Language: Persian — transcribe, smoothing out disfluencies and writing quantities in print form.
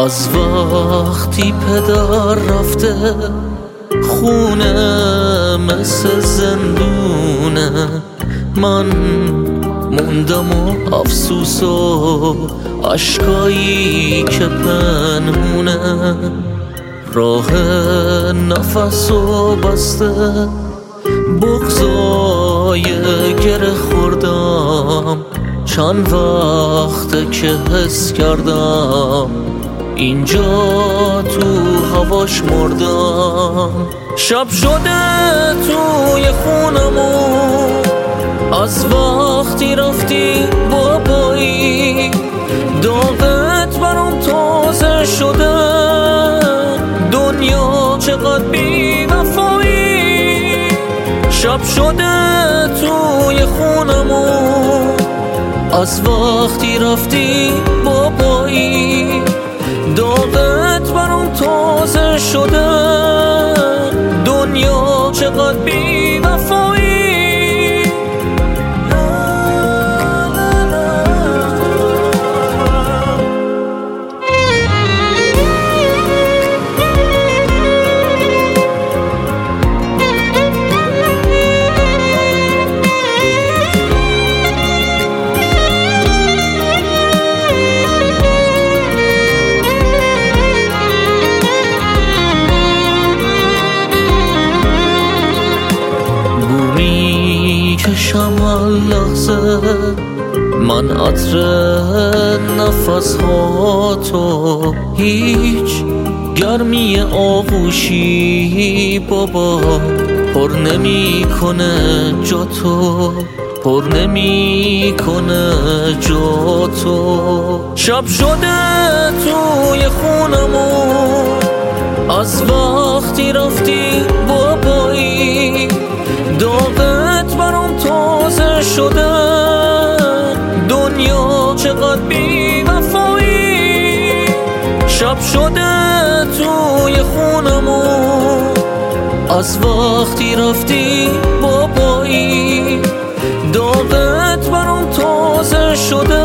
از وقتی پدر رفته خونه مثل زندونه، من موندم و افسوس و عشقایی که پنهونه، راه نفس و بسته بغضای گره خوردم، چند وقته که حس کردم اینجا تو هواش مردم. شب شده توی خونمون از وقتی رفتی بابایی، داغت برام تازه شده، دنیا چقدر بی وفایی. شب شده توی خونمون از وقتی رفتی بابایی، داغت برام تازه شده، دنیا چقدر بی وفایی. کشم لحظه من عطر نفس ها تو، هیچ گرمی آغوشی بابا پر نمی کنه جا تو، پر نمی کنه جا تو. شب شده توی خونمون از وقتی رفتی بابایی، داغت برام تازه شده، دنیا چقدر بی وفایی. شب شده توی خونمون از وقتی رفتی بابایی، داغت برام تازه شده،